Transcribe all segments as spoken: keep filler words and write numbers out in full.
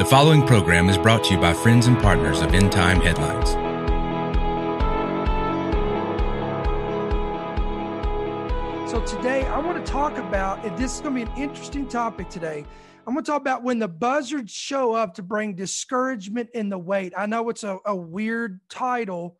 The following program is brought to you by friends and partners of End Time Headlines. So today I want to talk about, and this is going to be an interesting topic today. I'm going to talk about when the buzzards show up to bring discouragement in the wait. I know it's a, a weird title,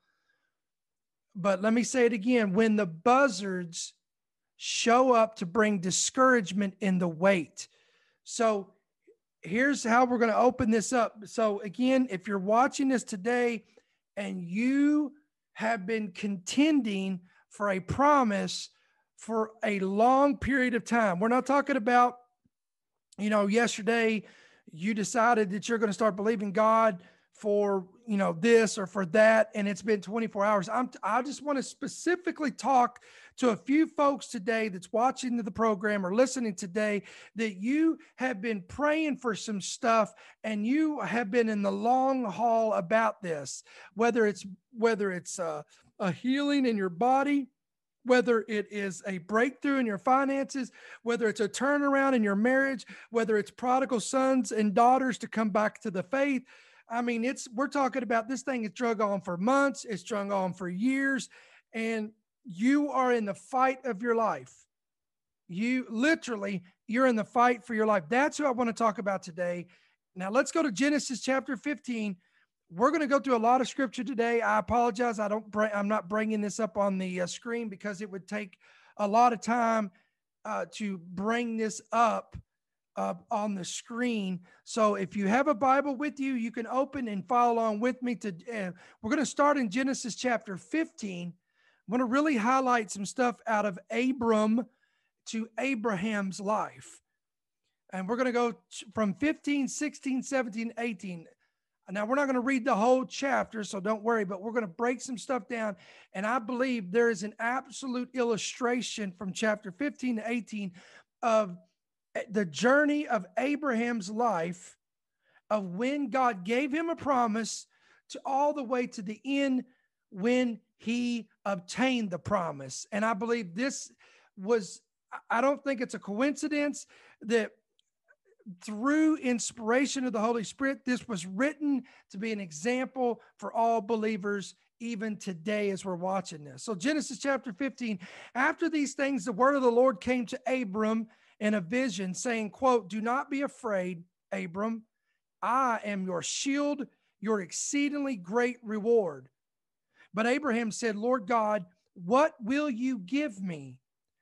but let me say it again. When the buzzards show up to bring discouragement in the wait. So here's how we're going to open this up. So again, if you're watching this today and you have been contending for a promise for a long period of time, we're not talking about, you know, yesterday you decided that you're going to start believing God for, you know, this or for that, and it's been twenty-four hours. I'm, I just want to specifically talk to a few folks today that's watching the program or listening today that you have been praying for some stuff and you have been in the long haul about this, whether it's, whether it's a, a healing in your body, whether it is a breakthrough in your finances, whether it's a turnaround in your marriage, whether it's prodigal sons and daughters to come back to the faith. I mean, it's, we're talking about this thing is drug on for months. It's drug on for years. And you are in the fight of your life. You literally, you're in the fight for your life. That's who I want to talk about today. Now let's go to Genesis chapter fifteen. We're going to go through a lot of scripture today. I apologize. I don't, I'm not bringing this up on the uh, screen because it would take a lot of time uh, to bring this up uh, on the screen. So if you have a Bible with you, you can open and follow along with me. To uh, we're going to start in Genesis chapter fifteen. I'm going to really highlight some stuff out of Abram to Abraham's life. And we're going to go from fifteen, sixteen, seventeen, eighteen. Now, we're not going to read the whole chapter, so don't worry, but we're going to break some stuff down. And I believe there is an absolute illustration from chapter fifteen to eighteen of the journey of Abraham's life, of when God gave him a promise to all the way to the end when he obtained the promise. And I believe this was, I don't think it's a coincidence that through inspiration of the Holy Spirit, this was written to be an example for all believers, even today as we're watching this. So Genesis chapter fifteen, after these things, the word of the Lord came to Abram in a vision saying, quote, "Do not be afraid, Abram. I am your shield, your exceedingly great reward." But Abraham said, "Lord God, what will you give me,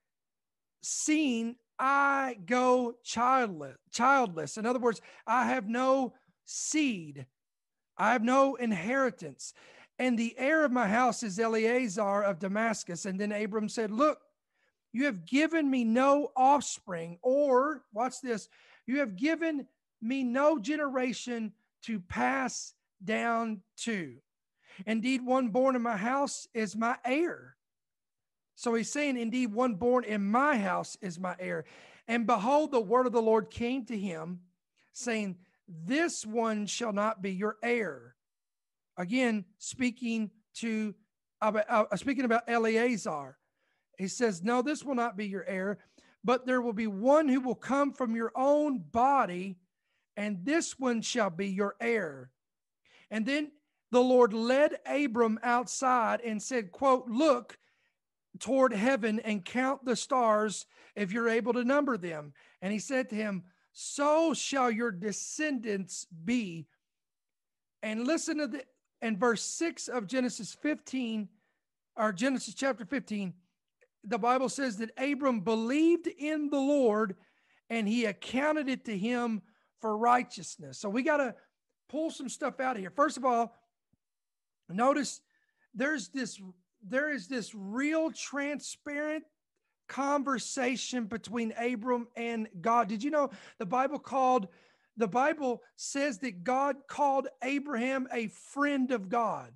seeing I go childless, childless. In other words, I have no seed. I have no inheritance. And the heir of my house is Eleazar of Damascus." And then Abram said, "Look, you have given me no offspring," or watch this, "you have given me no generation to pass down to. Indeed, one born in my house is my heir." So he's saying, indeed, one born in my house is my heir. "And behold, the word of the Lord came to him, saying, this one shall not be your heir." Again, speaking to, uh, uh, speaking about Eleazar, he says, "No, this will not be your heir, but there will be one who will come from your own body, and this one shall be your heir." And then the Lord led Abram outside and said, quote, "Look toward heaven and count the stars if you're able to number them." And he said to him, "So shall your descendants be." And listen to the, in verse six of Genesis fifteen, or Genesis chapter fifteen, the Bible says that Abram believed in the Lord and he accounted it to him for righteousness. So we got to pull some stuff out of here. First of all, notice there's this there is this real transparent conversation between Abram and God. Did you know the Bible called, the Bible says that God called Abraham a friend of God?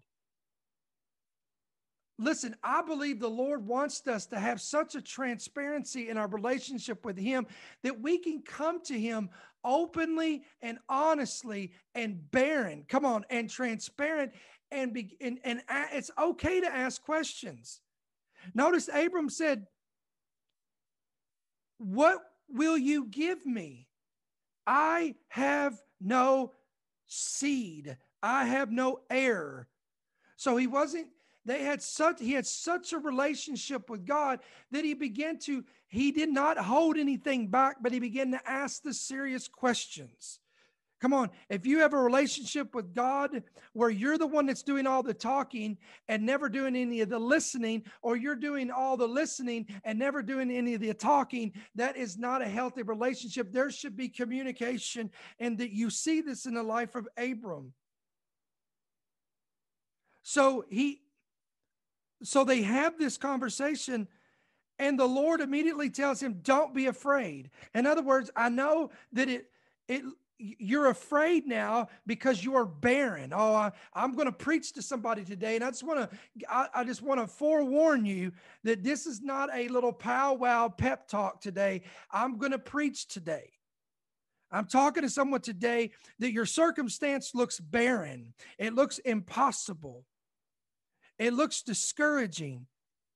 Listen, I believe the Lord wants us to have such a transparency in our relationship with him that we can come to him openly and honestly and barren, come on, and transparent, and, be, and, and it's okay to ask questions. Notice Abram said, "What will you give me? I have no seed. I have no heir. So he wasn't, they had such, he had such a relationship with God that he began to, he did not hold anything back, but he began to ask the serious questions. Come on, if you have a relationship with God where you're the one that's doing all the talking and never doing any of the listening, or you're doing all the listening and never doing any of the talking, that is not a healthy relationship. There should be communication, and that you see this in the life of Abram. So he, so they have this conversation, and the Lord immediately tells him, don't be afraid. In other words, I know that it, it, you're afraid now because you are barren. Oh, I, I'm going to preach to somebody today. And I just want to, I, I just want to forewarn you that this is not a little powwow pep talk today. I'm going to preach today. I'm talking to someone today that your circumstance looks barren. It looks impossible. It looks discouraging.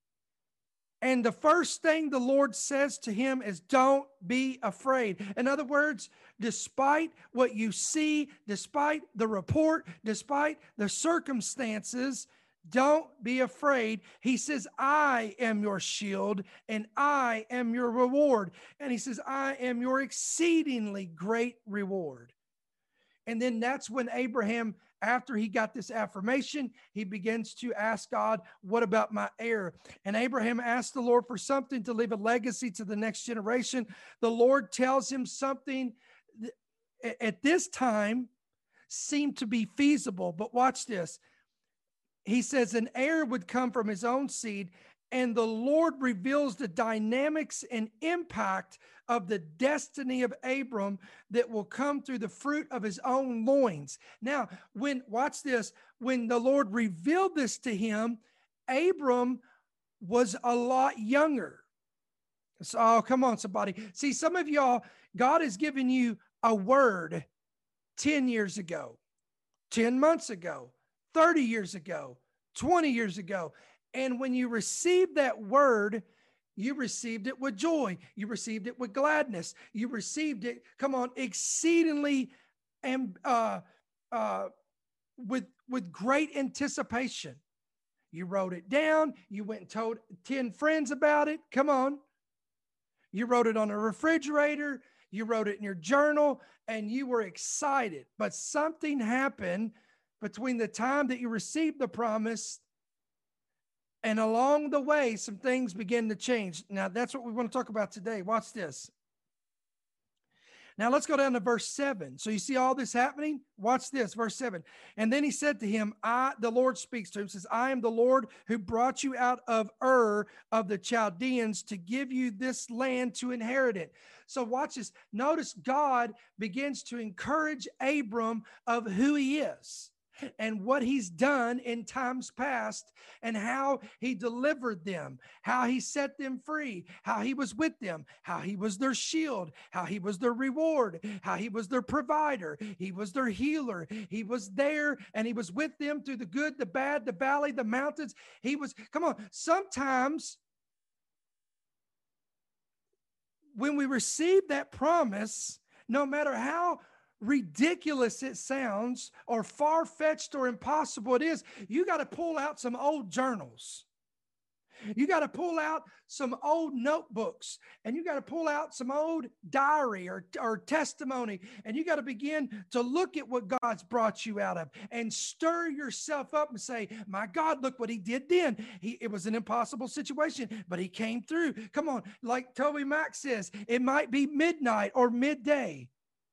And the first thing the Lord says to him is, don't be afraid. In other words, despite what you see, despite the report, despite the circumstances, don't be afraid. He says, I am your shield and I am your reward. And he says, I am your exceedingly great reward. And then that's when Abraham, after he got this affirmation, he begins to ask God, what about my heir? And Abraham asked the Lord for something to leave a legacy to the next generation. The Lord tells him something that at this time seemed to be feasible, but watch this. He says an heir would come from his own seed, and the Lord reveals the dynamics and impact of the destiny of Abram that will come through the fruit of his own loins. Now, when, watch this, when the Lord revealed this to him, Abram was a lot younger. So, oh, come on, somebody. See, some of y'all, God has given you a word ten years ago, ten months ago, thirty years ago, twenty years ago. And when you received that word, you received it with joy. You received it with gladness. You received it, come on, exceedingly and uh, uh, with, with great anticipation. You wrote it down. You went and told ten friends about it. Come on. You wrote it on a refrigerator. You wrote it in your journal, and you were excited. But something happened between the time that you received the promise and along the way, some things begin to change. Now, that's what we want to talk about today. Watch this. Now, let's go down to verse seven. So you see all this happening? Watch this, verse seven. And then he said to him, I, the Lord speaks to him, says, I am the Lord who brought you out of Ur of the Chaldeans to give you this land to inherit it. So watch this. Notice God begins to encourage Abram of who he is and what he's done in times past, and how he delivered them, how he set them free, how he was with them, how he was their shield, how he was their reward, how he was their provider, he was their healer, he was there and he was with them through the good, the bad, the valley, the mountains. He was, come on, sometimes when we receive that promise, no matter how ridiculous it sounds or far-fetched or impossible it is, you got to pull out some old journals. You got to pull out some old notebooks, and you got to pull out some old diary or, or testimony, and you got to begin to look at what God's brought you out of and stir yourself up and say, my God, look what he did then. He, it was an impossible situation, but he came through. Come on, like Toby Mack says, it might be midnight or midday.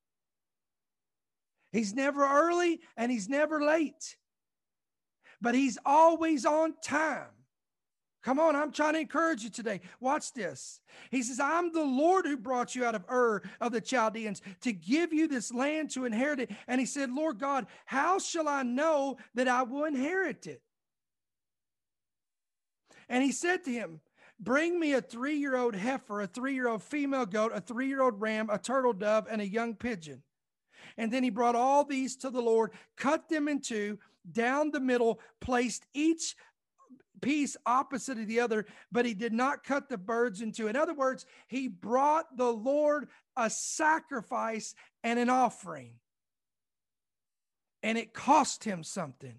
He's never early and he's never late, but he's always on time. Come on, I'm trying to encourage you today. Watch this. He says, I'm the Lord who brought you out of Ur of the Chaldeans to give you this land to inherit it. And he said, Lord God, how shall I know that I will inherit it? And he said to him, bring me a three-year-old heifer, a three-year-old female goat, a three-year-old ram, a turtle dove, and a young pigeon. And then he brought all these to the Lord, cut them in two, down the middle, placed each piece opposite of the other, but he did not cut the birds in two. In other words, he brought the Lord a sacrifice and an offering. and it cost him something.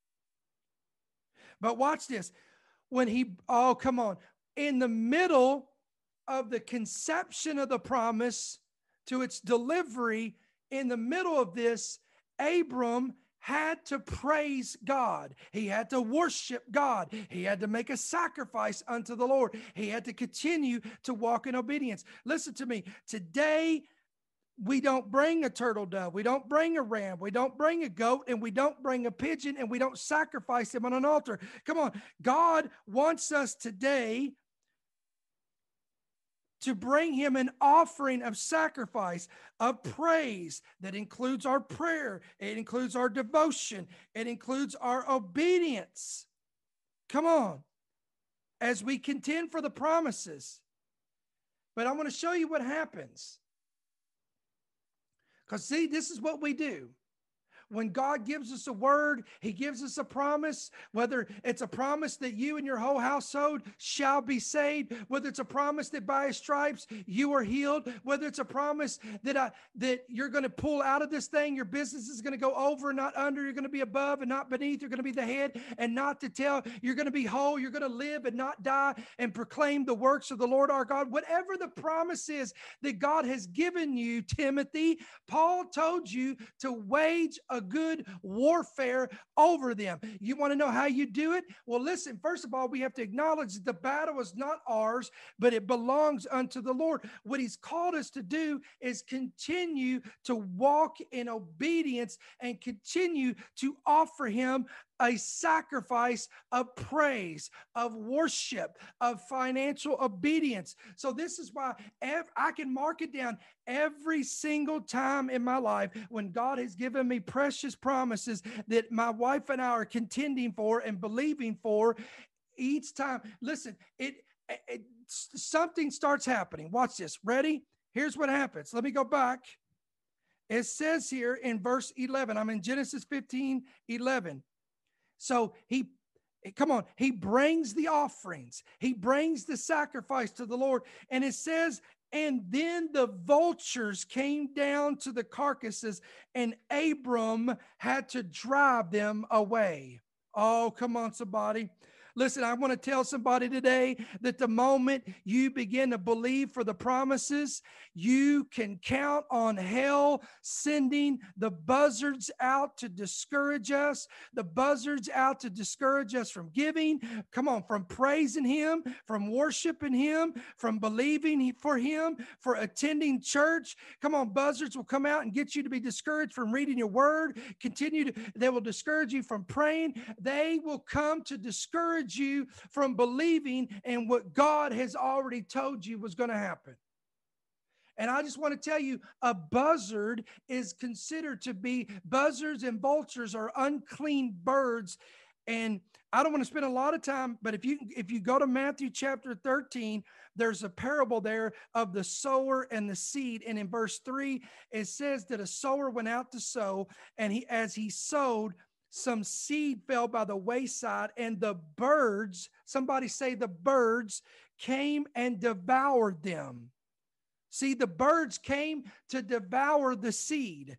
But watch this. When he, oh, come on. In the middle of the conception of the promise to its delivery, in the middle of this, Abram had to praise God. He had to worship God. He had to make a sacrifice unto the Lord. He had to continue to walk in obedience. Listen to me. Today, we don't bring a turtle dove. We don't bring a ram. We don't bring a goat, and we don't bring a pigeon, and we don't sacrifice them on an altar. Come on. God wants us today to bring him an offering of sacrifice, of praise that includes our prayer. It includes our devotion. It includes our obedience. Come on. As we contend for the promises. But I want to show you what happens. Because see, this is what we do. When God gives us a word, he gives us a promise, whether it's a promise that you and your whole household shall be saved, whether it's a promise that by his stripes you are healed, whether it's a promise that I, that you're going to pull out of this thing, your business is going to go over and not under, you're going to be above and not beneath, you're going to be the head and not the tail, you're going to be whole, you're going to live and not die and proclaim the works of the Lord our God. Whatever the promise is that God has given you, Timothy, Paul told you to wage a good warfare over them. You want to know how you do it? Well, listen, first of all, we have to acknowledge that the battle is not ours, but it belongs unto the Lord. What he's called us to do is continue to walk in obedience and continue to offer him a sacrifice of praise, of worship, of financial obedience. So this is why ev- I can mark it down every single time in my life when God has given me precious promises that my wife and I are contending for and believing for each time. Listen, it, it something starts happening. Watch this. Ready? Here's what happens. Let me go back. It says here in verse eleven, I'm in Genesis fifteen eleven. So he, come on, he brings the offerings. He brings the sacrifice to the Lord. And it says, and then the vultures came down to the carcasses and Abram had to drive them away. Oh, come on, somebody. Listen, I want to tell somebody today that the moment you begin to believe for the promises, you can count on hell sending the buzzards out to discourage us, the buzzards out to discourage us from giving, come on, from praising him, from worshiping him, from believing for him, for attending church. Come on, buzzards will come out and get you to be discouraged from reading your word. Continue to, they will discourage you from praying. They will come to discourage you from believing in what God has already told you was going to happen. And I just want to tell you, a buzzard is considered to be, buzzards and vultures are unclean birds. And I don't want to spend a lot of time, but if you if you go to Matthew chapter thirteen, there's a parable there of the sower and the seed. And in verse three, it says that a sower went out to sow, and he as he sowed, some seed fell by the wayside, and the birds, somebody say the birds, came and devoured them. See, the birds came to devour the seed.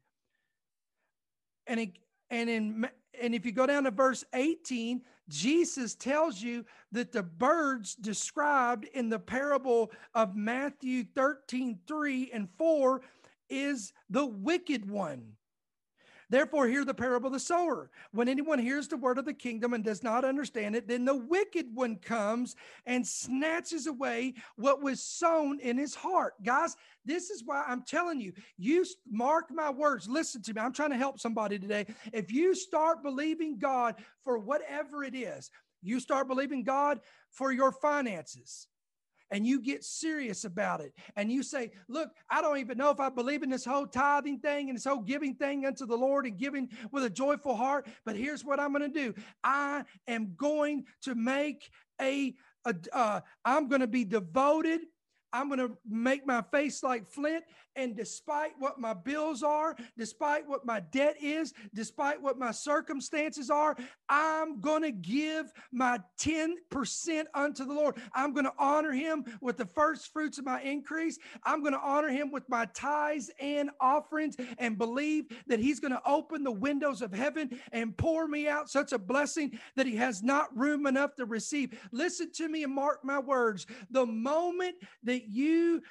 And, it, and, in, and if you go down to verse eighteen, Jesus tells you that the birds described in the parable of Matthew thirteen, three and four is the wicked one. Therefore, hear the parable of the sower. When anyone hears the word of the kingdom and does not understand it, then the wicked one comes and snatches away what was sown in his heart. Guys, this is why I'm telling you, you mark my words. Listen to me. I'm trying to help somebody today. If you start believing God for whatever it is, you start believing God for your finances, and you get serious about it, and you say, look, I don't even know if I believe in this whole tithing thing and this whole giving thing unto the Lord and giving with a joyful heart, but here's what I'm going to do. I am going to make a, a uh, I'm going to be devoted. I'm going to make my face like flint. And despite what my bills are, despite what my debt is, despite what my circumstances are, I'm going to give my ten percent unto the Lord. I'm going to honor him with the first fruits of my increase. I'm going to honor him with my tithes and offerings and believe that he's going to open the windows of heaven and pour me out such a blessing that he has not room enough to receive. Listen to me and mark my words. The moment that you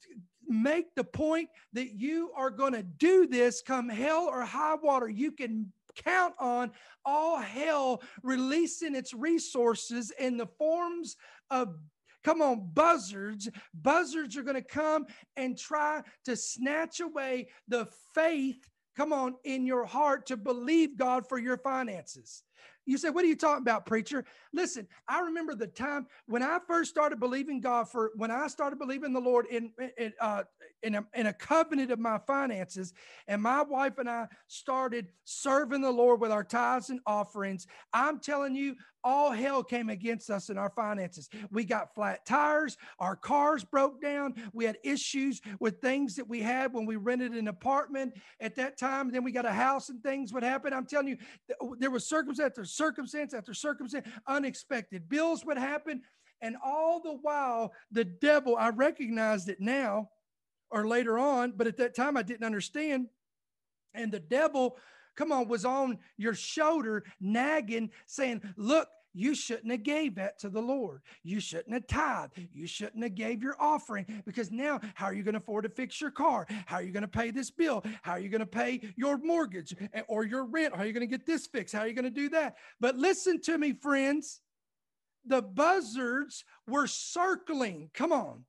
make the point that you are going to do this, come hell or high water, you can count on all hell releasing its resources in the forms of, come on, buzzards. Buzzards are going to come and try to snatch away the faith, come on, in your heart to believe God for your finances. You say, what are you talking about, preacher? Listen, I remember the time when I first started believing God for, when I started believing the Lord in, in, uh, in, a, in a covenant of my finances, and my wife and I started serving the Lord with our tithes and offerings. I'm telling you, all hell came against us in our finances. We got flat tires. Our cars broke down. We had issues with things that we had when we rented an apartment at that time. Then we got a house and things would happen. I'm telling you, there was circumstance after circumstance after circumstance, unexpected bills would happen. And all the while, the devil, I recognized it now or later on, but at that time I didn't understand. And the devil, come on, was on your shoulder, nagging, saying, look, you shouldn't have gave that to the Lord. You shouldn't have tithed. You shouldn't have gave your offering, because now how are you going to afford to fix your car? How are you going to pay this bill? How are you going to pay your mortgage or your rent? How are you going to get this fixed? How are you going to do that? But listen to me, friends. The buzzards were circling. Come on.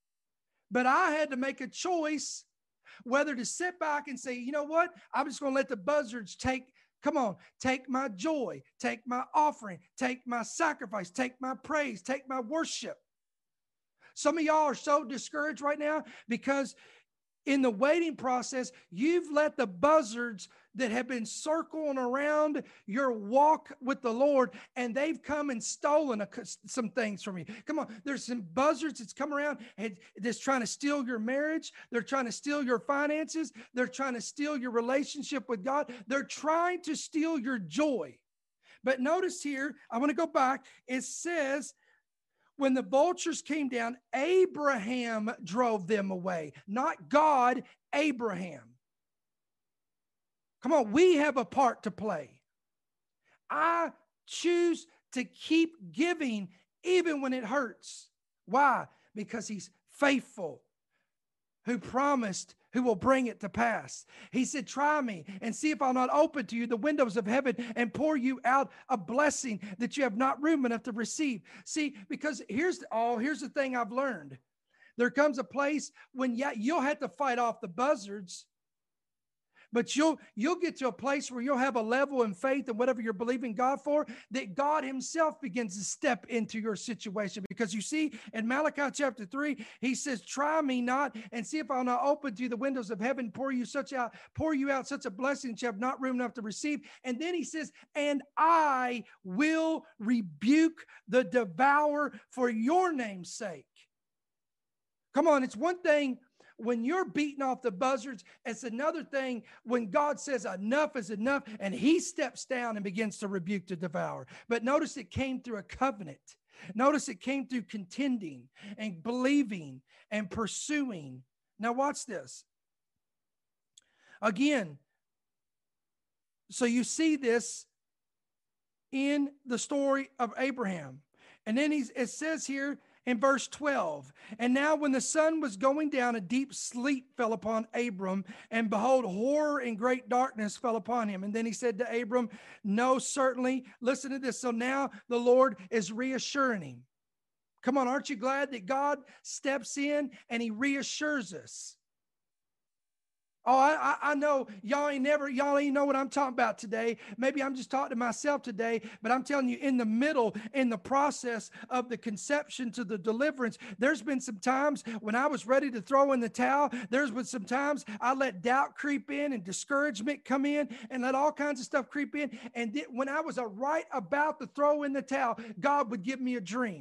But I had to make a choice whether to sit back and say, you know what? I'm just going to let the buzzards take, come on, take my joy, take my offering, take my sacrifice, take my praise, take my worship. Some of y'all are so discouraged right now because in the waiting process, you've let the buzzards that have been circling around your walk with the Lord, and they've come and stolen a, some things from you. Come on, there's some buzzards that's come around and that's trying to steal your marriage. They're trying to steal your finances. They're trying to steal your relationship with God. They're trying to steal your joy. But notice here, I want to go back. It says, when the vultures came down, Abraham drove them away, not God, Abraham. Come on, we have a part to play. I choose to keep giving even when it hurts. Why? Because he's faithful, who promised, who will bring it to pass. He said, try me and see if I'll not open to you the windows of heaven and pour you out a blessing that you have not room enough to receive. See, because here's the, oh, here's the thing I've learned. There comes a place when yeah, you'll have to fight off the buzzards, but you'll you'll get to a place where you'll have a level in faith and whatever you're believing God for, that God himself begins to step into your situation. Because you see, in Malachi chapter three, he says, try me not and see if I'll not open to you the windows of heaven, pour you such out, pour you out such a blessing that you have not room enough to receive. And then he says, and I will rebuke the devourer for your name's sake. Come on, it's one thing when you're beating off the buzzards. It's another thing when God says enough is enough and he steps down and begins to rebuke the devourer. But notice it came through a covenant. Notice it came through contending and believing and pursuing. Now watch this. Again, so you see this in the story of Abraham. And then he's, it says here, in verse twelve, and now when the sun was going down, a deep sleep fell upon Abram, and behold, horror and great darkness fell upon him. And then he said to Abram, no, certainly. Listen to this. So now the Lord is reassuring him. Come on, aren't you glad that God steps in and he reassures us? Oh, I, I know y'all ain't never, y'all ain't know what I'm talking about today. Maybe I'm just talking to myself today, but I'm telling you, in the middle, in the process of the conception to the deliverance, there's been some times when I was ready to throw in the towel. There's been some times I let doubt creep in and discouragement come in and let all kinds of stuff creep in. And th- when I was uh, right about to throw in the towel, God would give me a dream.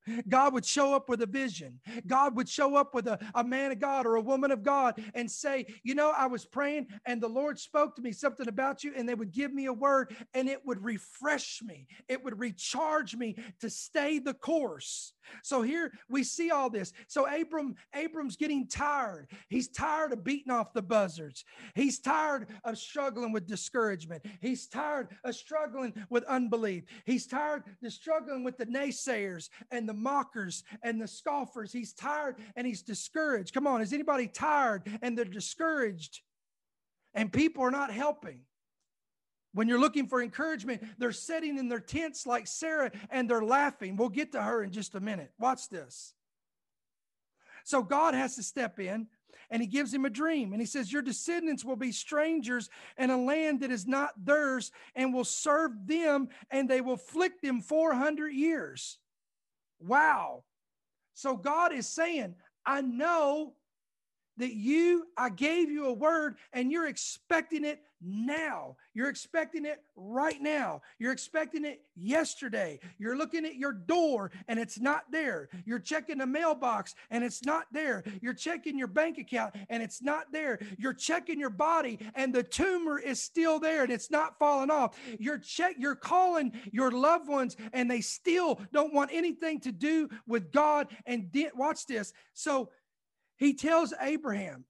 God would show up with a vision. God would show up with a, a man of God or a woman of God and say, you know, I was praying and the Lord spoke to me something about you, and they would give me a word and it would refresh me. It would recharge me to stay the course. So here we see all this. So Abram, Abram's getting tired. He's tired of beating off the buzzards. He's tired of struggling with discouragement. He's tired of struggling with unbelief. He's tired of struggling with the naysayers and the mockers and the scoffers. He's tired and he's discouraged. Come on, is anybody tired and they're discouraged and people are not helping? When you're looking for encouragement, they're sitting in their tents like Sarah and they're laughing. We'll get to her in just a minute. Watch this. So God has to step in and he gives him a dream. And he says, your descendants will be strangers in a land that is not theirs and will serve them, and they will afflict them four hundred years. Wow. So God is saying, I know that you, I gave you a word and you're expecting it now. You're expecting it right now. You're expecting it yesterday. You're looking at your door and it's not there. You're checking the mailbox and it's not there. You're checking your bank account and it's not there. You're checking your body and the tumor is still there and it's not falling off. You're check, you're calling your loved ones and they still don't want anything to do with God. And de- watch this. So he tells Abraham,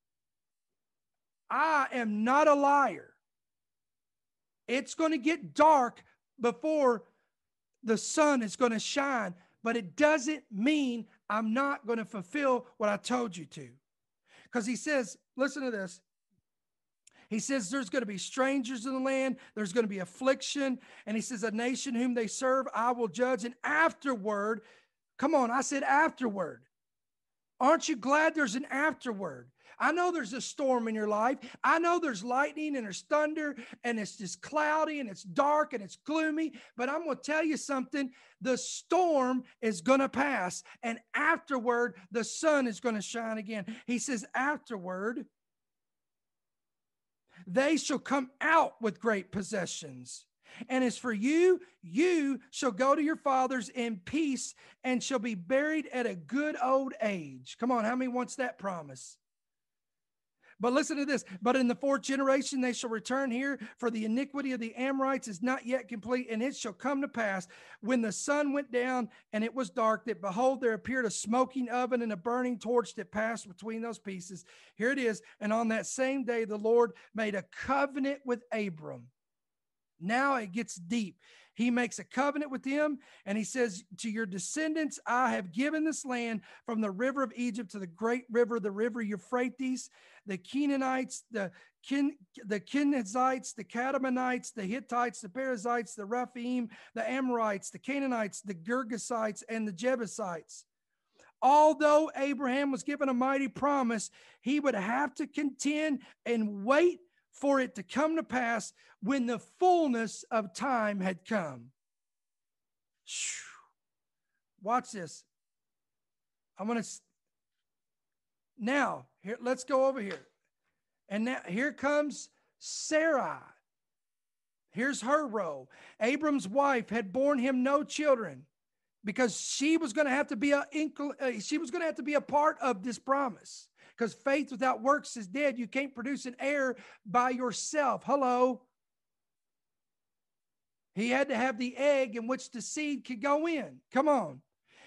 I am not a liar. It's going to get dark before the sun is going to shine, but it doesn't mean I'm not going to fulfill what I told you to. Because he says, listen to this. He says there's going to be strangers in the land. There's going to be affliction. And he says, a nation whom they serve, I will judge. And afterward, come on, I said afterward. Aren't you glad there's an afterward? I know there's a storm in your life. I know there's lightning and there's thunder and it's just cloudy and it's dark and it's gloomy. But I'm going to tell you something. The storm is going to pass. And afterward, the sun is going to shine again. He says, afterward, they shall come out with great possessions. And as for you, you shall go to your fathers in peace and shall be buried at a good old age. Come on, how many wants that promise? But listen to this. But in the fourth generation, they shall return here, for the iniquity of the Amorites is not yet complete. And it shall come to pass when the sun went down and it was dark, that behold, there appeared a smoking oven and a burning torch that passed between those pieces. Here it is. And on that same day, the Lord made a covenant with Abram. Now it gets deep. He makes a covenant with him, and he says, to your descendants, I have given this land from the river of Egypt to the great river, the river Euphrates, the Canaanites, the Ken, the Kenizzites, the Kadmonites, the Hittites, the Perizzites, the Rephaim, the Amorites, the Canaanites, the Girgashites, and the Jebusites. Although Abraham was given a mighty promise, he would have to contend and wait for it to come to pass when the fullness of time had come. Watch this. I'm going to, now, here, let's go over here. And now, here comes Sarai. Here's her role. Abram's wife had borne him no children because she was going to have to be a, she was going to have to be a part of this promise. Because faith without works is dead. You can't produce an heir by yourself. Hello. He had to have the egg in which the seed could go in. Come on.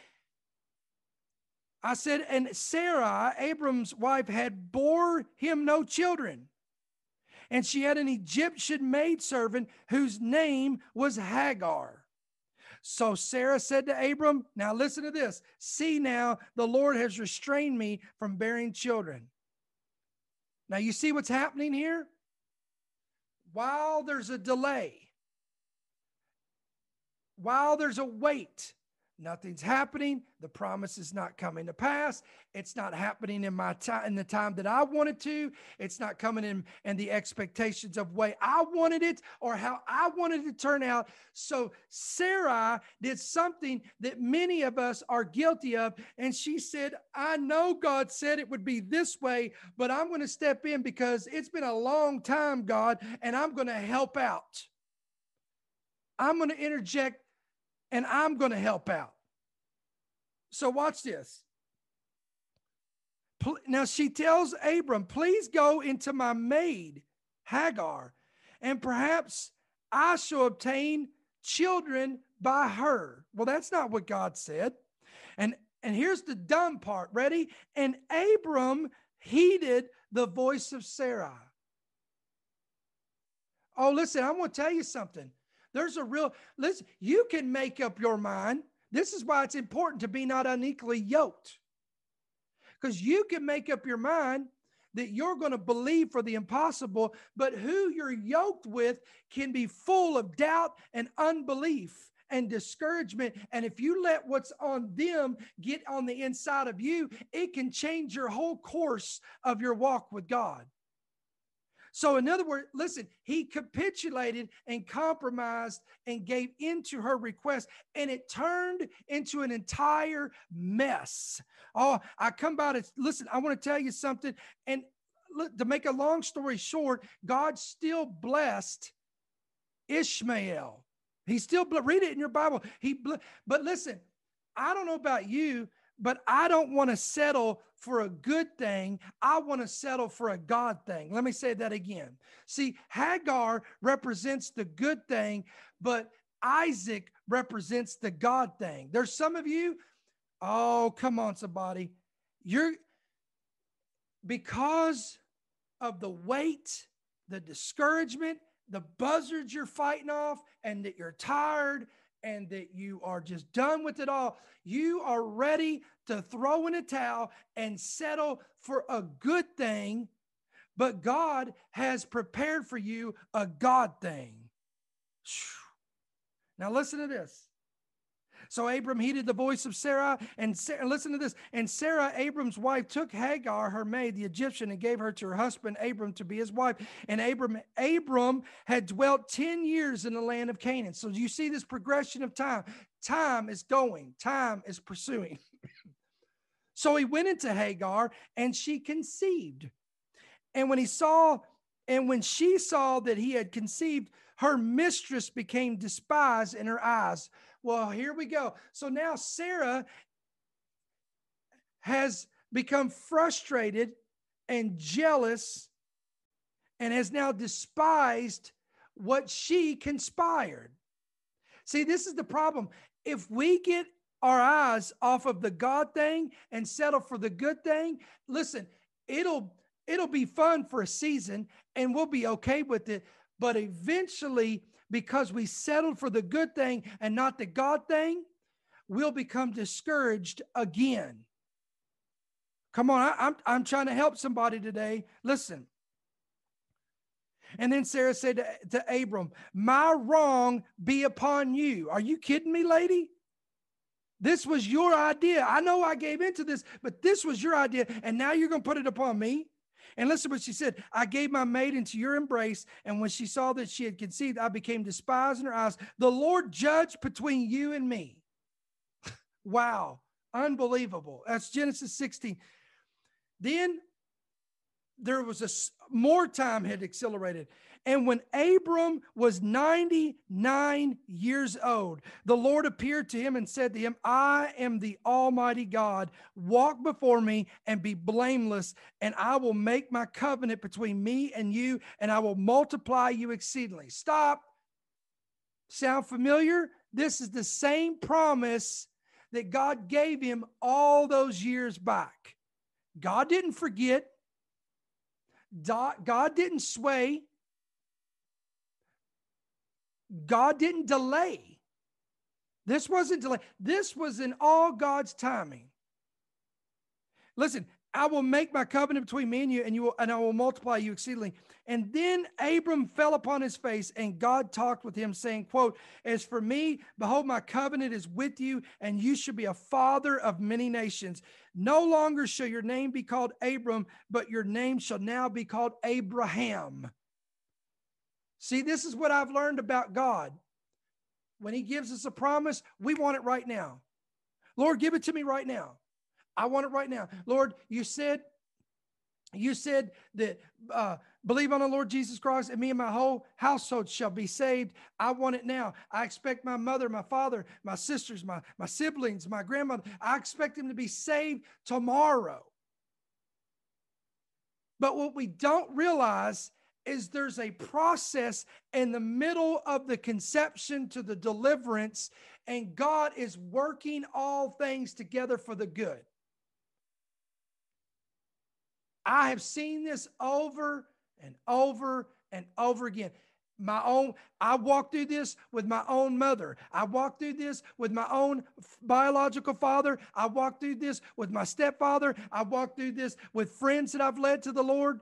I said, and Sarah, Abram's wife, had bore him no children. And she had an Egyptian maidservant whose name was Hagar. So Sarah said to Abram, now listen to this. See now, the Lord has restrained me from bearing children. Now you see what's happening here? While there's a delay, while there's a wait, nothing's happening. The promise is not coming to pass. It's not happening in my time, in the time that I wanted to. It's not coming in, in the expectations of way I wanted it or how I wanted it to turn out. So Sarai did something that many of us are guilty of. And she said, I know God said it would be this way, but I'm going to step in because it's been a long time, God, and I'm going to help out. I'm going to interject and I'm going to help out. So watch this. Now she tells Abram, please go into my maid, Hagar, and perhaps I shall obtain children by her. Well, that's not what God said. And, and here's the dumb part. Ready? And Abram heeded the voice of Sarai. Oh, listen, I'm going to tell you something. There's a real, listen, you can make up your mind. This is why it's important to be not unequally yoked. Because you can make up your mind that you're going to believe for the impossible, but who you're yoked with can be full of doubt and unbelief and discouragement. And if you let what's on them get on the inside of you, it can change your whole course of your walk with God. So in other words, listen, he capitulated and compromised and gave into her request, and it turned into an entire mess. Oh, I come by to, listen, I want to tell you something. And look, to make a long story short, God still blessed Ishmael. He still, read it in your Bible. He, but listen, I don't know about you, but I don't want to settle for a good thing. I want to settle for a God thing. Let me say that again. See, Hagar represents the good thing, but Isaac represents the God thing. There's some of you, oh, come on, somebody. You're, because of the weight, the discouragement, the buzzards you're fighting off, and that you're tired, and that you are just done with it all, you are ready to throw in a towel and settle for a good thing, but God has prepared for you a God thing. Now listen to this. So Abram heeded the voice of Sarah, and Sarah, listen to this. And Sarah, Abram's wife, took Hagar, her maid, the Egyptian, and gave her to her husband Abram to be his wife. And Abram, Abram had dwelt ten years in the land of Canaan. So you see this progression of time. Time is going. Time is pursuing. So he went into Hagar, and she conceived. And when he saw, and when she saw that he had conceived, her mistress became despised in her eyes. Well, here we go. So now Sarah has become frustrated and jealous and has now despised what she conspired. See, this is the problem. If we get our eyes off of the God thing and settle for the good thing, listen, it'll it'll be fun for a season and we'll be okay with it. But eventually, because we settled for the good thing and not the God thing, we'll become discouraged again. Come on, I, I'm, I'm trying to help somebody today. Listen. And then Sarah said to, to Abram, my wrong be upon you. Are you kidding me, lady? This was your idea. I know I gave into this, but this was your idea. And now you're going to put it upon me? And listen what she said. I gave my maid into your embrace, and when she saw that she had conceived, I became despised in her eyes. The Lord judged between you and me. Wow. Unbelievable. That's Genesis sixteen. Then there was a more time had accelerated. And when Abram was ninety-nine years old, the Lord appeared to him and said to him, I am the Almighty God. Walk before me and be blameless, and I will make my covenant between me and you, and I will multiply you exceedingly. Stop. Sound familiar? This is the same promise that God gave him all those years back. God didn't forget. God didn't sway. God didn't delay. This wasn't delay. This was in all God's timing. Listen, I will make my covenant between me and you, and you will, and I will multiply you exceedingly. And then Abram fell upon his face, and God talked with him, saying, quote, as for me, behold, my covenant is with you, and you shall be a father of many nations. No longer shall your name be called Abram, but your name shall now be called Abraham. See, this is what I've learned about God. When he gives us a promise, we want it right now. Lord, give it to me right now. I want it right now. Lord, you said You said that uh, believe on the Lord Jesus Christ and me and my whole household shall be saved. I want it now. I expect my mother, my father, my sisters, my, my siblings, my grandmother, I expect them to be saved tomorrow. But what we don't realize is there's a process in the middle of the conception to the deliverance, and God is working all things together for the good. I have seen this over and over and over again. My own, I walked through this with my own mother. I walked through this with my own biological father. I walked through this with my stepfather. I walked through this with friends that I've led to the Lord.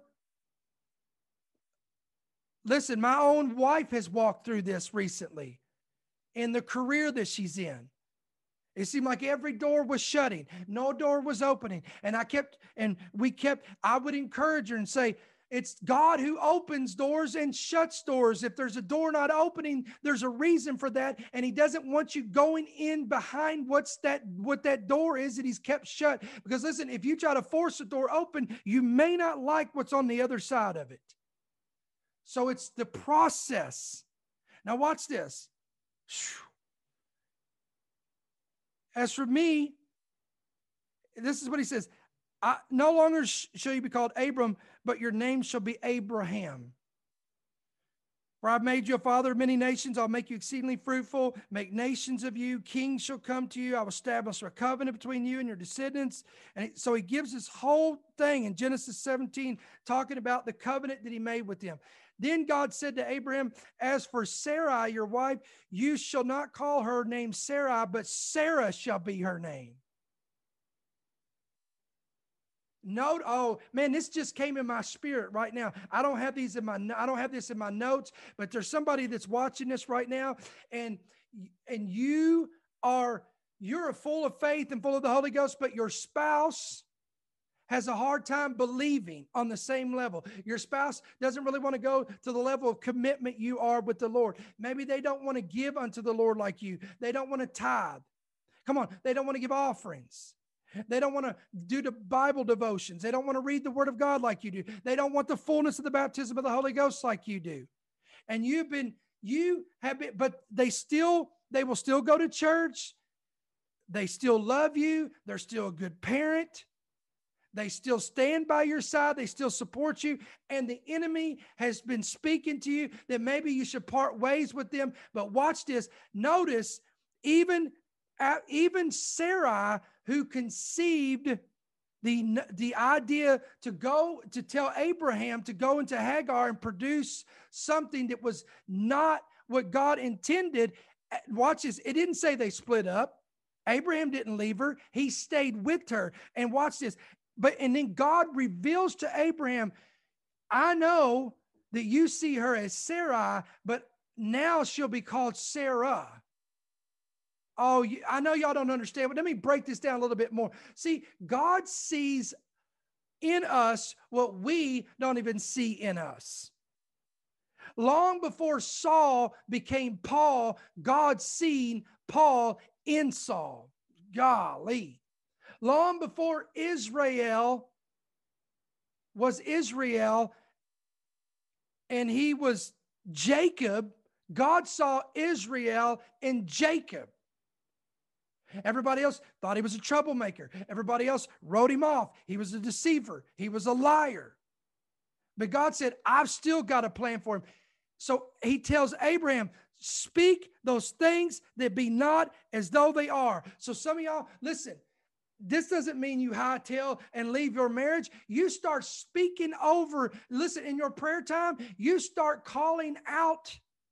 Listen, my own wife has walked through this recently in the career that she's in. It seemed like every door was shutting. No door was opening. And I kept, and we kept, I would encourage her and say, it's God who opens doors and shuts doors. If there's a door not opening, there's a reason for that. And he doesn't want you going in behind what's that, what that door is that he's kept shut. Because listen, if you try to force a door open, you may not like what's on the other side of it. So it's the process. Now watch this. As for me, this is what he says. I, no longer sh- shall you be called Abram, but your name shall be Abraham. For I've made you a father of many nations. I'll make you exceedingly fruitful, make nations of you. Kings shall come to you. I will establish a covenant between you and your descendants. And so he gives this whole thing in Genesis seventeen, talking about the covenant that he made with them. Then God said to Abraham, as for Sarai, your wife, you shall not call her name Sarai, but Sarah shall be her name. Note, oh man, this just came in my spirit right now. I don't have these in my, I don't have this in my notes, but there's somebody that's watching this right now, and and you are, you're full of faith and full of the Holy Ghost, but your spouse has a hard time believing on the same level. Your spouse doesn't really want to go to the level of commitment you are with the Lord. Maybe they don't want to give unto the Lord like you. They don't want to tithe. Come on, they don't want to give offerings. They don't want to do the Bible devotions. They don't want to read the Word of God like you do. They don't want the fullness of the baptism of the Holy Ghost like you do. And you've been, you have been, but they still, they will still go to church. They still love you. They're still a good parent. They still stand by your side. They still support you. And the enemy has been speaking to you that maybe you should part ways with them. But watch this. Notice, even, even Sarai, who conceived the, the idea to go, to tell Abraham to go into Hagar and produce something that was not what God intended. Watch this. It didn't say they split up. Abraham didn't leave her. He stayed with her. And watch this. But, and then God reveals to Abraham, I know that you see her as Sarai, but now she'll be called Sarah. Oh, I know y'all don't understand, but let me break this down a little bit more. See, God sees in us what we don't even see in us. Long before Saul became Paul, God seen Paul in Saul. Golly. Long before Israel was Israel and he was Jacob, God saw Israel in Jacob. Everybody else thought he was a troublemaker. Everybody else wrote him off. He was a deceiver. He was a liar. But God said, I've still got a plan for him. So he tells Abraham, speak those things that be not as though they are. So some of y'all, listen, this doesn't mean you hightail and leave your marriage. You start speaking over, listen, in your prayer time, you start calling out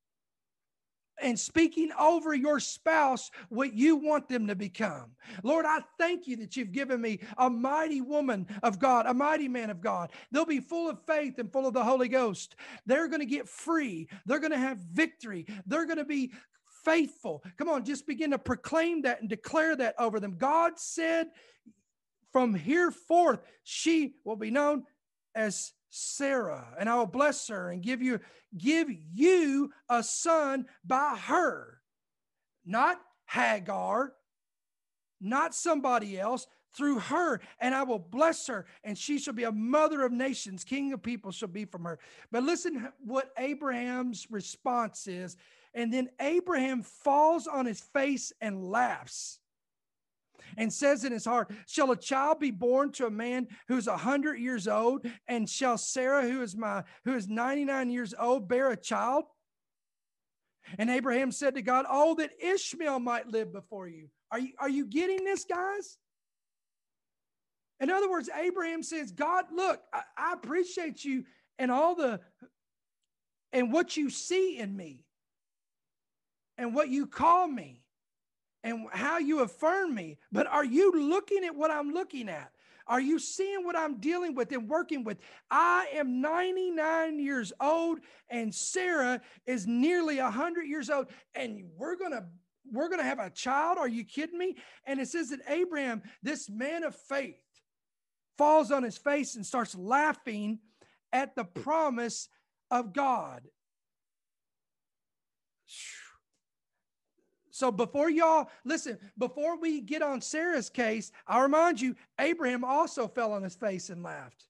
and speaking over your spouse what you want them to become. Lord, I thank you that you've given me a mighty woman of God, a mighty man of God. They'll be full of faith and full of the Holy Ghost. They're going to get free. They're going to have victory. They're going to be faithful. Come on, just begin to proclaim that and declare that over them. God said, from here forth, she will be known as Sarah, and I will bless her and give you, give you a son by her. Not Hagar, not somebody else, through her, and I will bless her, and she shall be a mother of nations. King of people shall be from her. But listen what Abraham's response is. And then Abraham falls on his face and laughs and says in his heart, shall a child be born to a man who's a hundred years old? And shall Sarah, who is my, who is ninety-nine years old, bear a child? And Abraham said to God, oh, that Ishmael might live before you. Are you, are you getting this, guys? In other words, Abraham says, God, look, I, I appreciate you and all the, and what you see in me and what you call me and how you affirm me. But are you looking at what I'm looking at? Are you seeing what I'm dealing with and working with? I am ninety-nine years old and Sarah is nearly one hundred years old, and we're going to we're going to have a child. Are you kidding me? And it says that Abraham, this man of faith, falls on his face and starts laughing at the promise of God. So before y'all, listen, before we get on Sarah's case, I'll remind you, Abraham also fell on his face and laughed.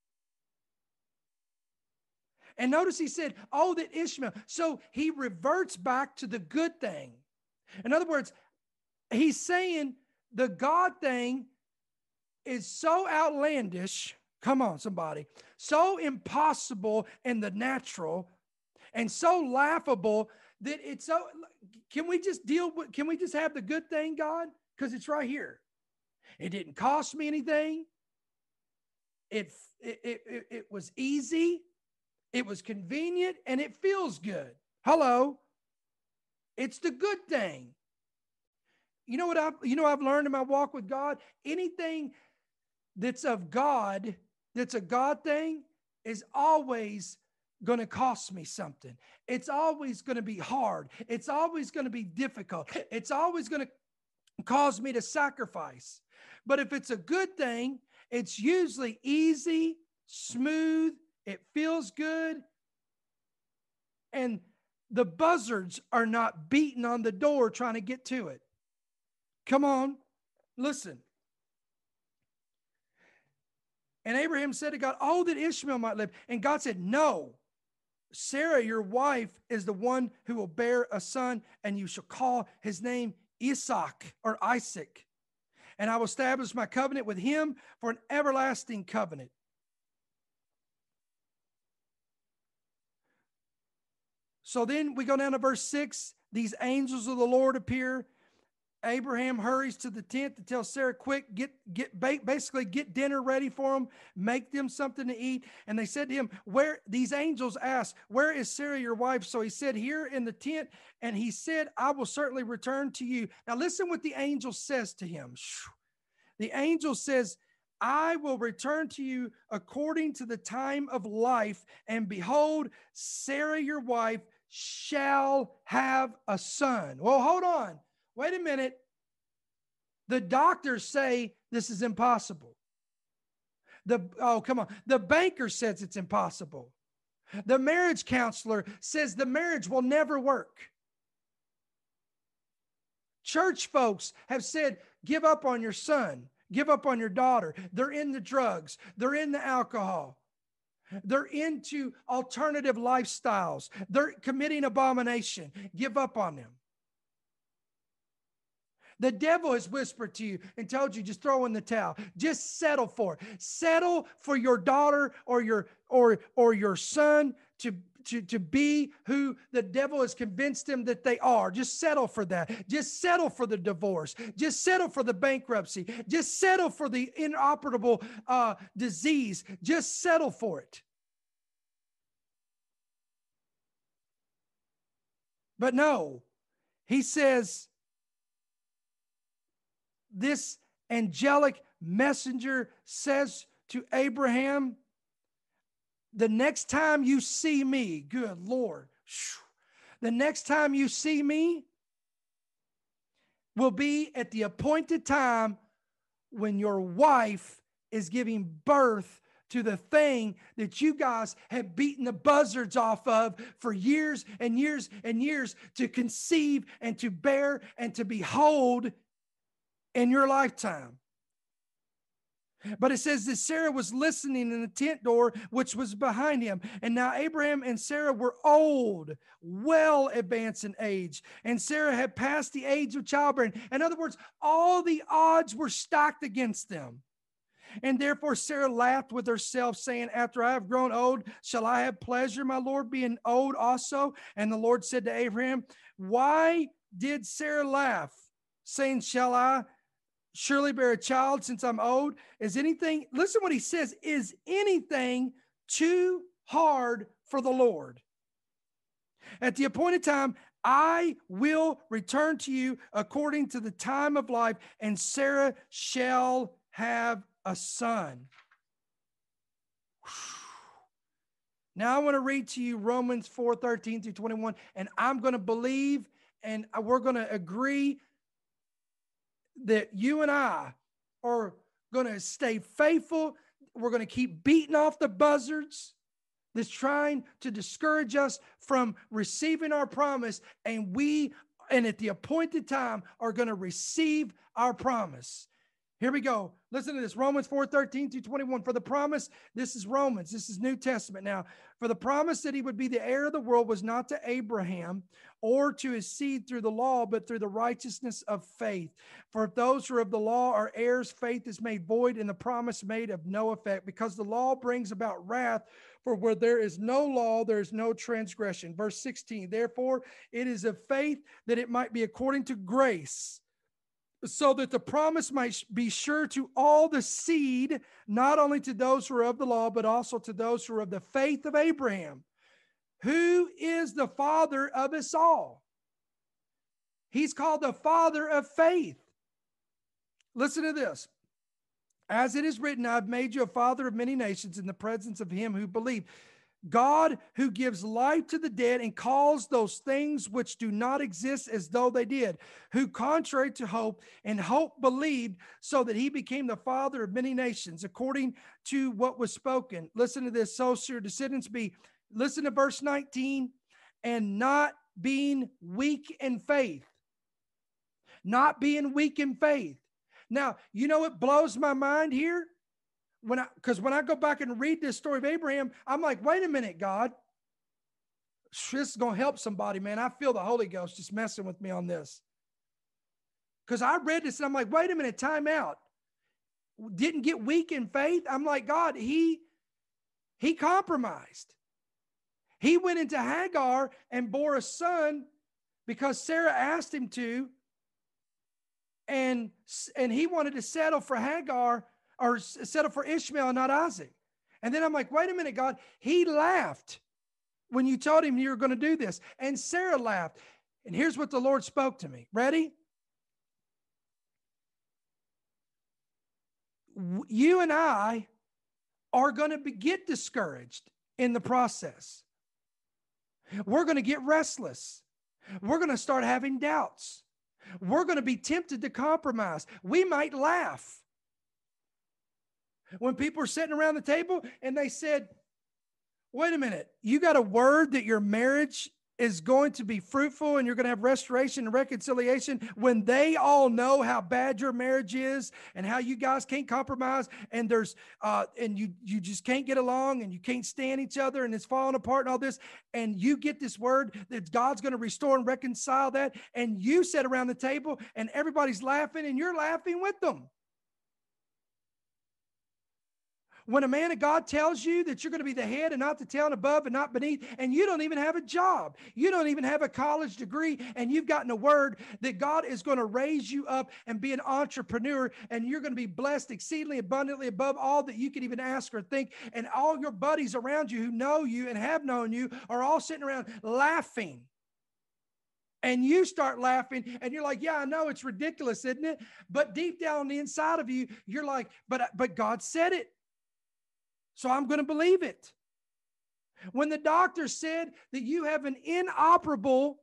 And notice he said, oh, that Ishmael. So he reverts back to the good thing. In other words, he's saying the God thing is so outlandish, come on somebody, so impossible in the natural and so laughable that it's so, can we just deal with, can we just have the good thing, God? Because it's right here. It didn't cost me anything. It, it, it, it was easy. It was convenient and it feels good. Hello. It's the good thing. You know what I've, you know, I've learned in my walk with God, anything that's of God, that's a God thing, is always going to cost me something. It's always going to be hard. It's always going to be difficult. It's always going to cause me to sacrifice. But if it's a good thing, it's usually easy, smooth, it feels good, and the buzzards are not beating on the door trying to get to it. Come on, listen. And Abraham said to God, oh, that Ishmael might live. And God said, no, Sarah, your wife, is the one who will bear a son, and you shall call his name Isaac or Isaac. And I will establish my covenant with him for an everlasting covenant. So then we go down to verse six. These angels of the Lord appear. Abraham hurries to the tent to tell Sarah, quick, get, get, basically get dinner ready for them, make them something to eat. And they said to him, where, these angels asked, where is Sarah, your wife? So he said, here in the tent. And he said, I will certainly return to you. Now listen what the angel says to him. The angel says, I will return to you according to the time of life. And behold, Sarah, your wife, shall have a son. Well, hold on. Wait a minute. The doctors say this is impossible. The, oh, come on. The banker says it's impossible. The marriage counselor says the marriage will never work. Church folks have said, give up on your son. Give up on your daughter. They're in the drugs. They're in the alcohol. They're into alternative lifestyles. They're committing abomination. Give up on them. The devil has whispered to you and told you, just throw in the towel. Just settle for it. Settle for your daughter or your or or your son to, to, to be who the devil has convinced them that they are. Just settle for that. Just settle for the divorce. Just settle for the bankruptcy. Just settle for the inoperable uh, disease. Just settle for it. But no, he says, this angelic messenger says to Abraham, the next time you see me, good Lord, the next time you see me will be at the appointed time when your wife is giving birth to the thing that you guys have beaten the buzzards off of for years and years and years to conceive and to bear and to behold in your lifetime. But it says that Sarah was listening in the tent door, which was behind him. And now Abraham and Sarah were old, well advanced in age. And Sarah had passed the age of childbearing. In other words, all the odds were stacked against them. And therefore Sarah laughed with herself, saying, after I have grown old, shall I have pleasure, my Lord, being old also? And the Lord said to Abraham, why did Sarah laugh, saying, shall I surely bear a child since I'm old? Is anything, listen what he says, is anything too hard for the Lord? At the appointed time, I will return to you according to the time of life, and Sarah shall have a son. Now I want to read to you Romans four, thirteen through twenty-one, and I'm going to believe and we're going to agree that you and I are going to stay faithful. We're going to keep beating off the buzzards that's trying to discourage us from receiving our promise. And we, and at the appointed time, are going to receive our promise. Here we go. Listen to this. Romans four, thirteen through twenty-one. For the promise, this is Romans. This is New Testament now. For the promise that he would be the heir of the world was not to Abraham or to his seed through the law, but through the righteousness of faith. For if those who are of the law are heirs, faith is made void and the promise made of no effect, because the law brings about wrath. For where there is no law, there is no transgression. Verse sixteen. Therefore, it is of faith that it might be according to grace, so that the promise might be sure to all the seed, not only to those who are of the law, but also to those who are of the faith of Abraham, who is the father of us all. He's called the father of faith. Listen to this. As it is written, I've made you a father of many nations in the presence of him who believed. God, who gives life to the dead and calls those things which do not exist as though they did, who contrary to hope and hope believed, so that he became the father of many nations, according to what was spoken. Listen to this. So shall your descendants be. Listen to verse nineteen. And not being weak in faith. Not being weak in faith. Now, you know what blows my mind here? When I, because when I go back and read this story of Abraham, I'm like, wait a minute, God. This is going to help somebody, man. I feel the Holy Ghost just messing with me on this. Because I read this and I'm like, wait a minute, time out. Didn't get weak in faith. I'm like, God, he, he compromised. He went into Hagar and bore a son because Sarah asked him to. And, and he wanted to settle for Hagar, or settle for Ishmael and not Isaac. And then I'm like, wait a minute, God. He laughed when you told him you were going to do this. And Sarah laughed. And here's what the Lord spoke to me. Ready? You and I are going to be, get discouraged in the process. We're going to get restless. We're going to start having doubts. We're going to be tempted to compromise. We might laugh. When people are sitting around the table and they said, wait a minute, you got a word that your marriage is going to be fruitful and you're going to have restoration and reconciliation, when they all know how bad your marriage is and how you guys can't compromise and there's uh and you you just can't get along and you can't stand each other and it's falling apart and all this, and you get this word that God's going to restore and reconcile that, and you sit around the table and everybody's laughing and you're laughing with them. When a man of God tells you that you're going to be the head and not the tail and above and not beneath, and you don't even have a job, you don't even have a college degree, and you've gotten a word that God is going to raise you up and be an entrepreneur, and you're going to be blessed exceedingly abundantly above all that you could even ask or think, and all your buddies around you who know you and have known you are all sitting around laughing. And you start laughing and you're like, yeah, I know it's ridiculous, isn't it? But deep down on the inside of you, you're like, but, but God said it. So I'm going to believe it. When the doctor said that you have an inoperable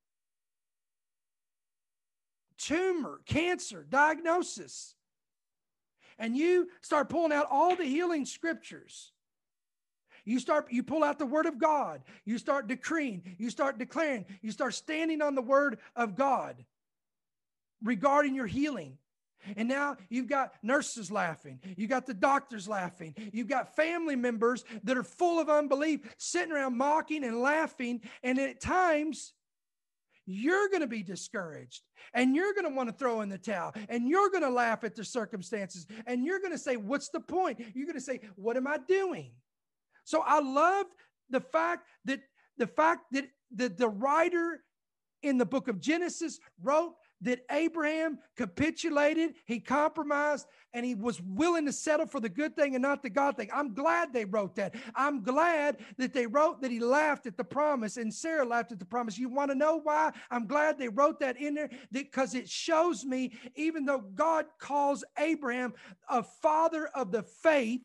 tumor, cancer diagnosis, and you start pulling out all the healing scriptures, you start, you pull out the word of God, you start decreeing, you start declaring, you start standing on the word of God regarding your healing. And now you've got nurses laughing. You got the doctors laughing. You've got family members that are full of unbelief sitting around mocking and laughing. And at times, you're going to be discouraged and you're going to want to throw in the towel and you're going to laugh at the circumstances and you're going to say, what's the point? You're going to say, what am I doing? So I love the fact that the fact that the, the writer in the book of Genesis wrote that Abraham capitulated, he compromised, and he was willing to settle for the good thing and not the God thing. I'm glad they wrote that. I'm glad that they wrote that he laughed at the promise and Sarah laughed at the promise. You want to know why? I'm glad they wrote that in there, because it shows me, even though God calls Abraham a father of the faith,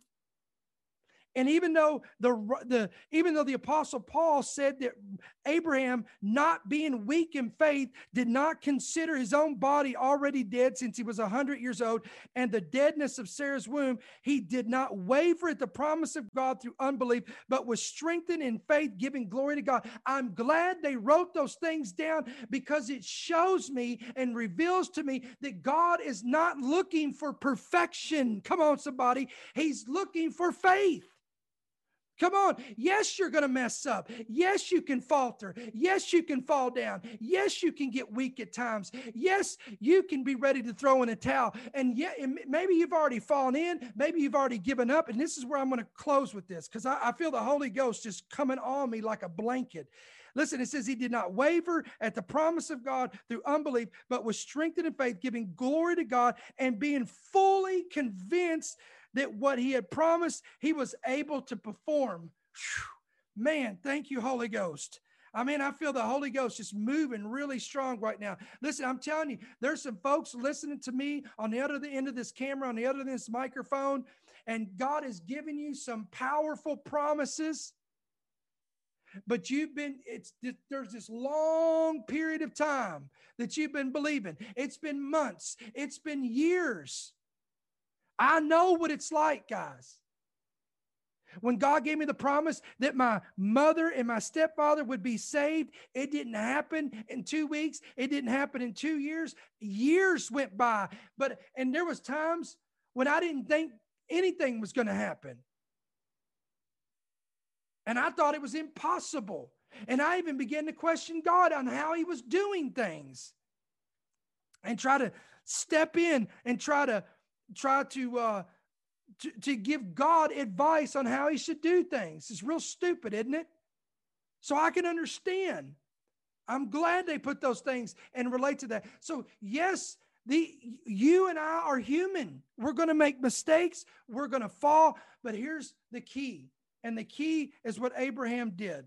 and even though the, the even though the Apostle Paul said that Abraham, not being weak in faith, did not consider his own body already dead since he was one hundred years old, and the deadness of Sarah's womb, he did not waver at the promise of God through unbelief, but was strengthened in faith, giving glory to God. I'm glad they wrote those things down, because it shows me and reveals to me that God is not looking for perfection. Come on, somebody. He's looking for faith. Come on. Yes, you're going to mess up. Yes, you can falter. Yes, you can fall down. Yes, you can get weak at times. Yes, you can be ready to throw in a towel. And yet, maybe you've already fallen in. Maybe you've already given up. And this is where I'm going to close with this, because I, I feel the Holy Ghost just coming on me like a blanket. Listen, it says he did not waver at the promise of God through unbelief, but was strengthened in faith, giving glory to God and being fully convinced that what he had promised, he was able to perform. Whew. Man, thank you, Holy Ghost. I mean, I feel the Holy Ghost just moving really strong right now. Listen, I'm telling you, there's some folks listening to me on the other end of this camera, on the other end of this microphone, and God is giving you some powerful promises. But you've been, it's there's this long period of time that you've been believing. It's been months. It's been years. I know what it's like, guys. When God gave me the promise that my mother and my stepfather would be saved, it didn't happen in two weeks. It didn't happen in two years. Years went by. But, and there was times when I didn't think anything was going to happen. And I thought it was impossible. And I even began to question God on how he was doing things, and try to step in and try to try to, uh, to, to give God advice on how he should do things. It's real stupid, isn't it? So I can understand. I'm glad they put those things and relate to that. So yes, the, you and I are human. We're going to make mistakes. We're going to fall. But here's the key. And the key is what Abraham did.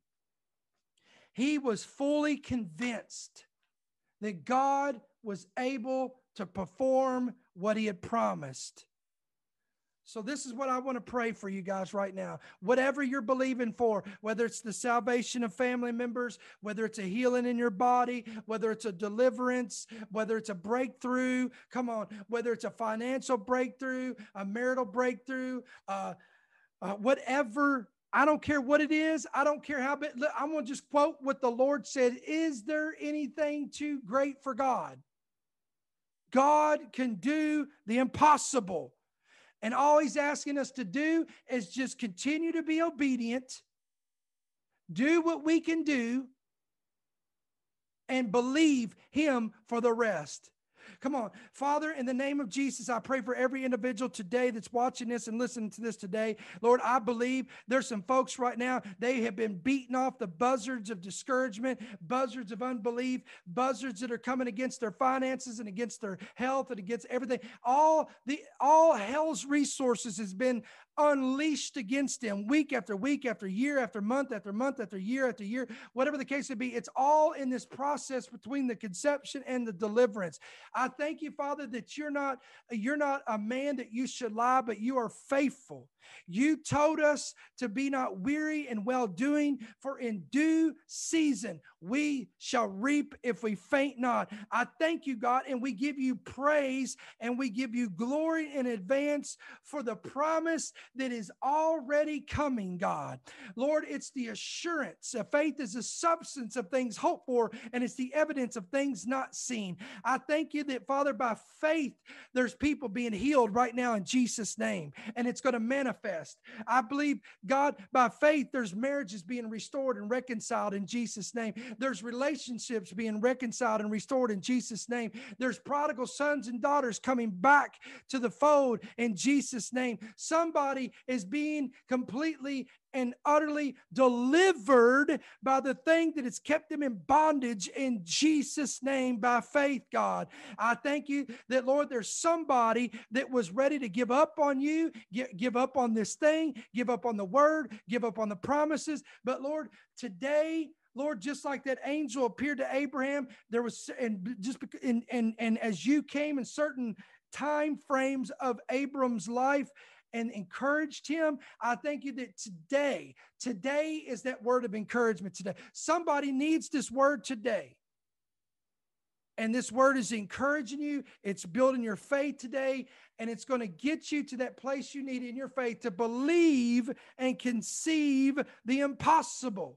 He was fully convinced that God was able to perform what he had promised. So this is what I want to pray for you guys right now. Whatever you're believing for, whether it's the salvation of family members, whether it's a healing in your body, whether it's a deliverance, whether it's a breakthrough, come on, whether it's a financial breakthrough, a marital breakthrough, uh, uh, whatever, I don't care what it is. I don't care how big. I'm going to just quote what the Lord said. Is there anything too great for God? God can do the impossible. And all he's asking us to do is just continue to be obedient, do what we can do, and believe him for the rest. Come on. Father, in the name of Jesus, I pray for every individual today that's watching this and listening to this today. Lord, I believe there's some folks right now, they have been beaten off the buzzards of discouragement, buzzards of unbelief, buzzards that are coming against their finances and against their health and against everything. All the all hell's resources has been unleashed against them week after week after year after month after month after year after year, whatever the case may be. It's all in this process between the conception and the deliverance. I thank you, Father, that you're not, you're not a man that you should lie, but you are faithful. You told us to be not weary in well-doing, for in due season we shall reap if we faint not. I thank you, God, and we give you praise and we give you glory in advance for the promise that is already coming, God. Lord, it's the assurance. Faith is the substance of things hoped for, and it's the evidence of things not seen. I thank you that, Father, by faith, there's people being healed right now in Jesus' name, and it's going to manifest. I believe, God, by faith, there's marriages being restored and reconciled in Jesus' name. There's relationships being reconciled and restored in Jesus' name. There's prodigal sons and daughters coming back to the fold in Jesus' name. Somebody is being completely and utterly delivered by the thing that has kept them in bondage in Jesus' name by faith, God. I thank you that, Lord, there's somebody that was ready to give up on you, give, give up on this thing, give up on the word, give up on the promises. But Lord, today, Lord, just like that angel appeared to Abraham, there was, and just and and and as you came in certain time frames of Abram's life and encouraged him, I thank you that today, today is that word of encouragement today. Somebody needs this word today. And this word is encouraging you. It's building your faith today. And it's going to get you to that place you need in your faith to believe and conceive the impossible.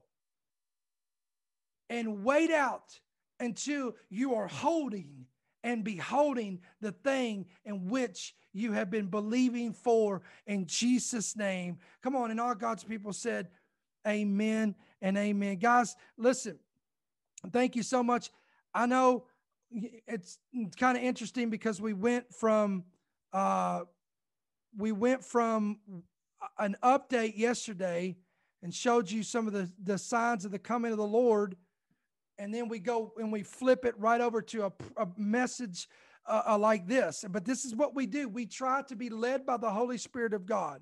And wait out until you are holding and beholding the thing in which you have been believing for in Jesus' name. Come on. And all God's people said, amen and amen. Guys, listen, thank you so much. I know it's kind of interesting because we went from, uh, we went from an update yesterday and showed you some of the, the signs of the coming of the Lord. And then we go and we flip it right over to a, a message uh, uh, like this. But this is what we do. We try to be led by the Holy Spirit of God.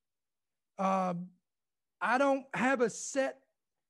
Um, I don't have a set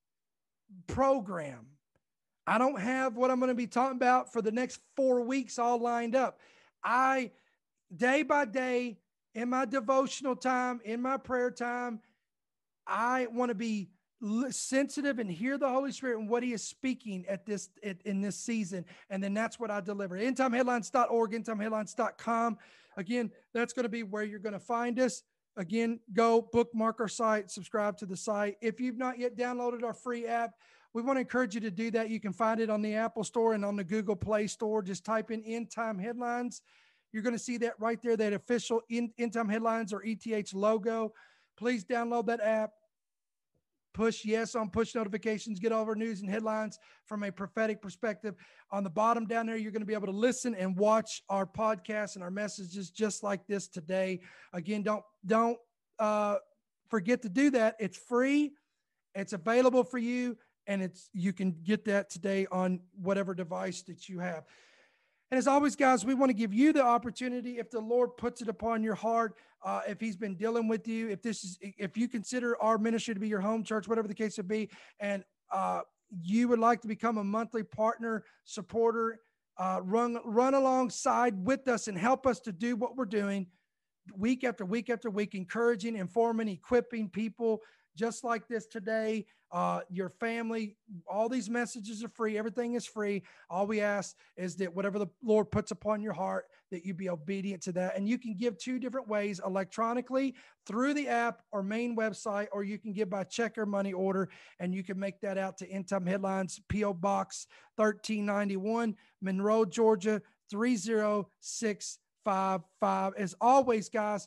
program. I don't have what I'm going to be talking about for the next four weeks all lined up. I, day by day, in my devotional time, in my prayer time, I want to be sensitive and hear the Holy Spirit and what he is speaking at this at, in this season. And then that's what I deliver. end time headlines dot org, end time headlines dot com. Again, that's going to be where you're going to find us. Again, go bookmark our site, subscribe to the site. If you've not yet downloaded our free app, we want to encourage you to do that. You can find it on the Apple Store and on the Google Play Store. Just type in End Time Headlines. You're going to see that right there, that official End, End Time Headlines or E T H logo. Please download that app. Push yes on push notifications. Get all of our news and headlines from a prophetic perspective. On the bottom down there, you're going to be able to listen and watch our podcasts and our messages just like this today. Again, don't don't uh, forget to do that. It's free. It's available for you, and it's you can get that today on whatever device that you have. And as always, guys, we want to give you the opportunity, if the Lord puts it upon your heart, uh, if he's been dealing with you, if this is, if you consider our ministry to be your home church, whatever the case would be, and uh, you would like to become a monthly partner, supporter, uh, run, run alongside with us and help us to do what we're doing week after week after week, encouraging, informing, equipping people just like this today, uh, your family, all these messages are free. Everything is free. All we ask is that whatever the Lord puts upon your heart, that you be obedient to that. And you can give two different ways: electronically through the app or main website, or you can give by check or money order, and you can make that out to End Time Headlines, P O Box thirteen ninety-one, Monroe, Georgia, three zero six five five. As always, guys,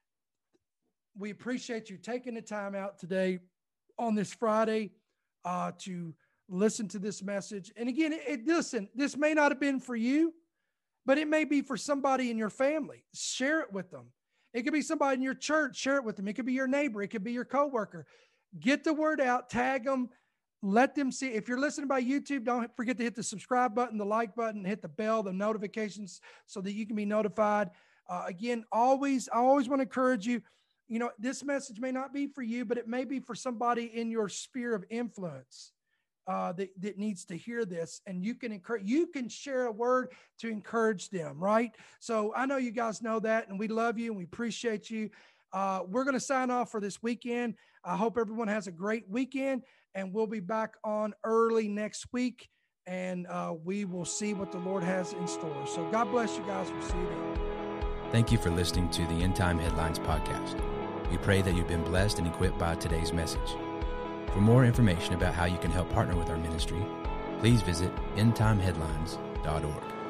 we appreciate you taking the time out today on this Friday uh, to listen to this message. And again, it, it, listen, this may not have been for you, but it may be for somebody in your family. Share it with them. It could be somebody in your church. Share it with them. It could be your neighbor. It could be your coworker. Get the word out. Tag them. Let them see. If you're listening by YouTube, don't forget to hit the subscribe button, the like button, hit the bell, the notifications, so that you can be notified. Uh, again, always, I always want to encourage you. You know, this message may not be for you, but it may be for somebody in your sphere of influence uh, that, that needs to hear this. And you can encourage, you can share a word to encourage them, right? So I know you guys know that, and we love you and we appreciate you. Uh, we're going to sign off for this weekend. I hope everyone has a great weekend, and we'll be back on early next week, and uh, we will see what the Lord has in store. So God bless you guys. We'll see you then. Thank you for listening to the End Time Headlines podcast. We pray that you've been blessed and equipped by today's message. For more information about how you can help partner with our ministry, please visit end time headlines dot org.